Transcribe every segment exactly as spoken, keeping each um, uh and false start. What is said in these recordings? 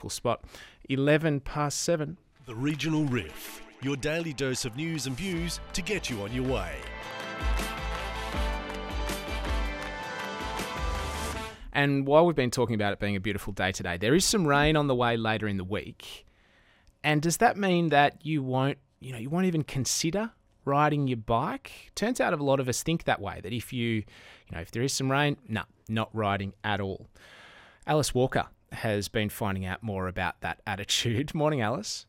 spot. eleven past seven. The Regional Riff, your daily dose of news and views to get you on your way. And while we've been talking about it being a beautiful day today, there is some rain on the way later in the week. And does that mean that you won't, you know, you won't even consider riding your bike? Turns out a lot of us think that way, that if you, you know, if there is some rain, no, not riding at all. Alice Walker has been finding out more about that attitude. Morning, Alice.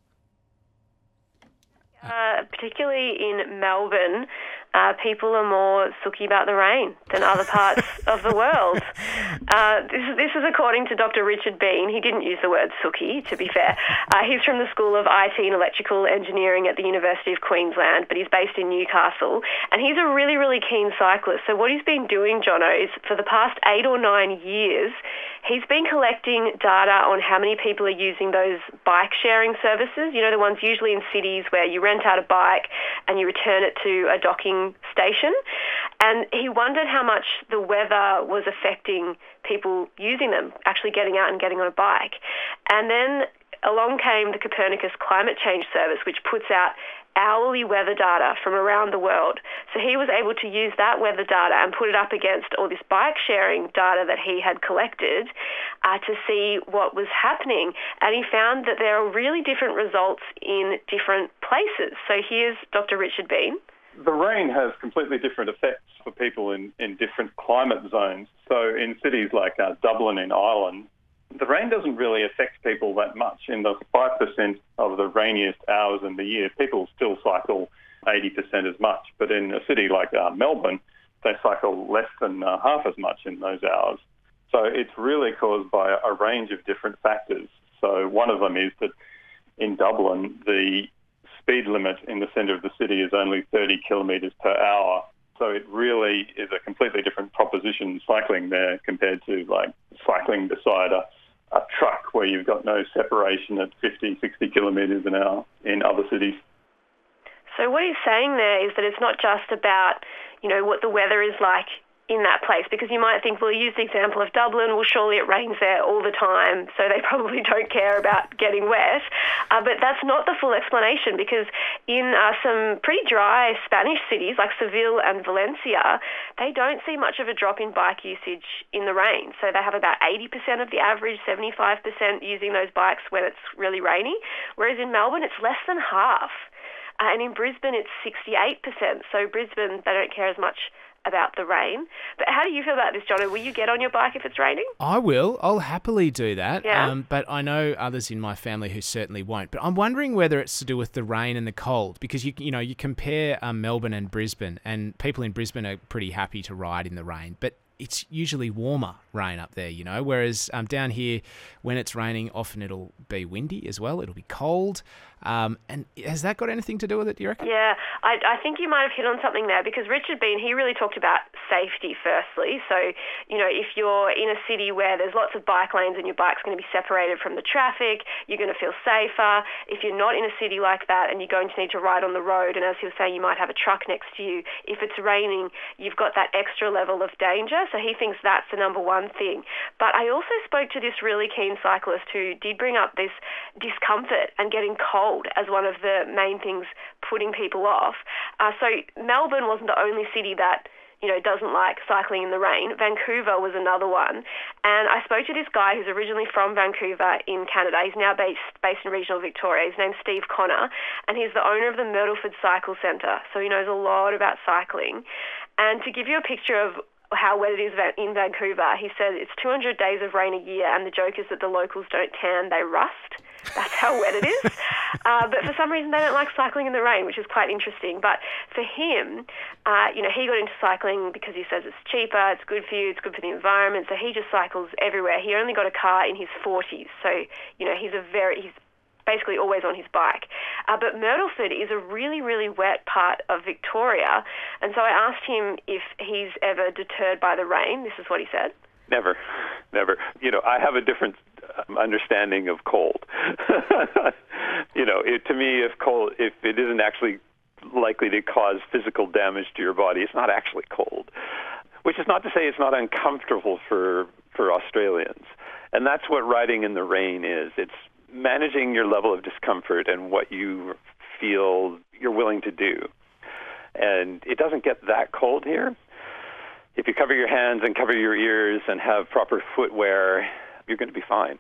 Uh, particularly in Melbourne, uh, people are more sooky about the rain than other parts of the world. Uh, this, this is according to Doctor Richard Bean. He didn't use the word sooky, to be fair. Uh, he's from the School of I T and Electrical Engineering at the University of Queensland, but he's based in Newcastle. And he's a really, really keen cyclist. So what he's been doing, Jono, is for the past eight or nine years, he's been collecting data on how many people are using those bike sharing services, you know, the ones usually in cities where you rent out a bike and you return it to a docking station. And he wondered how much the weather was affecting people using them, actually getting out and getting on a bike. And then along came the Copernicus Climate Change Service, which puts out hourly weather data from around the world. So he was able to use that weather data and put it up against all this bike sharing data that he had collected uh, to see what was happening. And he found that there are really different results in different places. So here's Doctor Richard Bean. The rain has completely different effects for people in, in different climate zones. So in cities like uh, Dublin in Ireland, the rain doesn't really affect people that much. In the five percent of the rainiest hours in the year, people still cycle eighty percent as much. But in a city like uh, Melbourne, they cycle less than uh, half as much in those hours. So it's really caused by a range of different factors. So one of them is that in Dublin, the speed limit in the centre of the city is only thirty kilometres per hour. So it really is a completely different proposition cycling there compared to like cycling beside a a truck where you've got no separation at fifty, sixty kilometres an hour in other cities. So what he's saying there is that it's not just about, you know, what the weather is like in that place, because you might think, well, you use the example of Dublin, well, surely it rains there all the time, so they probably don't care about getting wet. Uh, but that's not the full explanation, because in uh, some pretty dry Spanish cities like Seville and Valencia, they don't see much of a drop in bike usage in the rain. So they have about eighty percent of the average, seventy-five percent using those bikes when it's really rainy, whereas in Melbourne it's less than half. Uh, and in Brisbane it's sixty-eight percent. So Brisbane, they don't care as much about the rain. But how do you feel about this, Jono? Will you get on your bike if it's raining? I will. I'll happily do that. Yeah. Um, but I know others in my family who certainly won't. But I'm wondering whether it's to do with the rain and the cold, because you you know you compare um, Melbourne and Brisbane, and people in Brisbane are pretty happy to ride in the rain, but it's usually warmer rain up there, you know, whereas um, down here, when it's raining, often it'll be windy as well. It'll be cold. Um, and has that got anything to do with it, do you reckon? Yeah, I, I think you might have hit on something there, because Richard Bean, he really talked about safety firstly. So, you know, if you're in a city where there's lots of bike lanes and your bike's going to be separated from the traffic, you're going to feel safer. If you're not in a city like that and you're going to need to ride on the road, and as he was saying, you might have a truck next to you, if it's raining, you've got that extra level of danger. So he thinks that's the number one thing. But I also spoke to this really keen cyclist who did bring up this discomfort and getting cold as one of the main things putting people off. Uh, so Melbourne wasn't the only city that, you know, doesn't like cycling in the rain. Vancouver was another one. And I spoke to this guy who's originally from Vancouver in Canada. He's now based based in regional Victoria. His name's Steve Connor, and he's the owner of the Myrtleford Cycle Centre. So he knows a lot about cycling. And to give you a picture of how wet it is in Vancouver, he said it's two hundred days of rain a year, and the joke is that the locals don't tan, they rust. That's how wet it is. Uh, but for some reason, they don't like cycling in the rain, which is quite interesting. But for him, uh, you know, he got into cycling because he says it's cheaper, it's good for you, it's good for the environment. So he just cycles everywhere. He only got a car in his forties. So, you know, he's a very, he's basically always on his bike. Uh, but Myrtleford is a really, really wet part of Victoria. And so I asked him if he's ever deterred by the rain. This is what he said. Never, never. You know, I have a different um, understanding of cold. you know, it, to me, if cold, if it isn't actually likely to cause physical damage to your body, it's not actually cold. Which is not to say it's not uncomfortable for for Australians. And that's what riding in the rain is. It's managing your level of discomfort and what you feel you're willing to do. And it doesn't get that cold here. If you cover your hands and cover your ears and have proper footwear, you're going to be fine.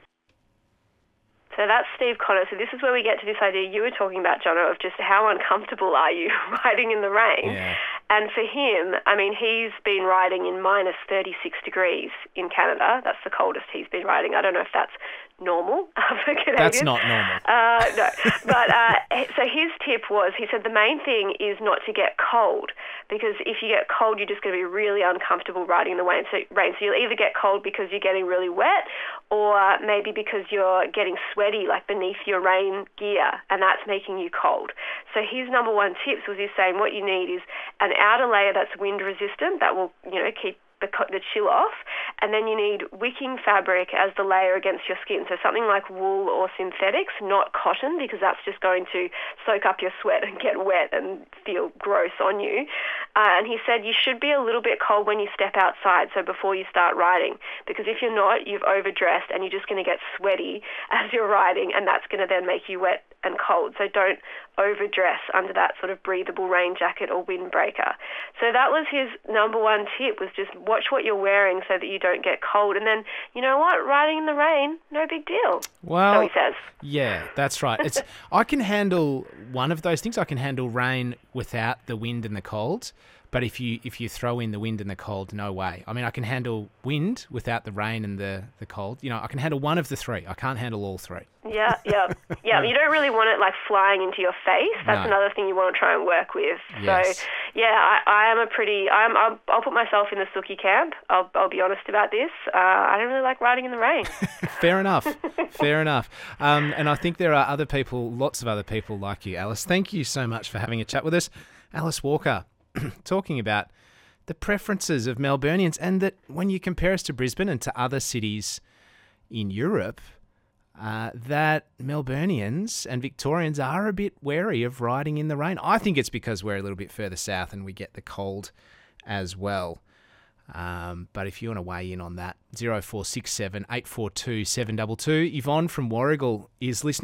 So that's Steve Connor. So this is where we get to this idea you were talking about, Jono, of just how uncomfortable are you riding in the rain. Yeah. And for him, I mean, he's been riding in minus thirty-six degrees in Canada. That's the coldest he's been riding. I don't know if that's normal for Canadians. That's not normal. Uh, no. But uh, so his tip was, he said the main thing is not to get cold, because if you get cold, you're just going to be really uncomfortable riding in the rain. So, rain. so you'll either get cold because you're getting really wet, or maybe because you're getting sweaty, like beneath your rain gear, and that's making you cold. So his number one tips was he's saying what you need is an outer layer that's wind resistant, that will, you know, keep the, the chill off, and then you need wicking fabric as the layer against your skin. So something like wool or synthetics, not cotton, because that's just going to soak up your sweat and get wet and feel gross on you. Uh, and he said you should be a little bit cold when you step outside, so before you start riding, because if you're not, you've overdressed and you're just going to get sweaty as you're riding, and that's going to then make you wet and cold. So don't overdress under that sort of breathable rain jacket or windbreaker. So that was his number one tip, was just watch what you're wearing so that you don't get cold. And then, you know what, riding in the rain, no big deal. Well, so he says. Yeah, that's right. It's I can handle one of those things. I can handle rain without the wind and the cold. But if you if you throw in the wind and the cold, no way. I mean, I can handle wind without the rain and the, the cold. You know, I can handle one of the three. I can't handle all three. Yeah, yeah, yeah. You don't really want it like flying into your face. That's No. another thing you want to try and work with. Yes. So, yeah, I, I am a pretty. I'm. I'll, I'll put myself in the Suki camp. I'll. I'll be honest about this. Uh, I don't really like riding in the rain. Fair enough. Fair enough. Um, and I think there are other people, lots of other people like you, Alice. Thank you so much for having a chat with us. Alice Walker, talking about the preferences of Melburnians, and that when you compare us to Brisbane and to other cities in Europe, uh, that Melburnians and Victorians are a bit wary of riding in the rain. I think it's because we're a little bit further south and we get the cold as well. Um, but if you want to weigh in on that, zero four six seven, eight four two, seven two two. Yvonne from Warragul is listening.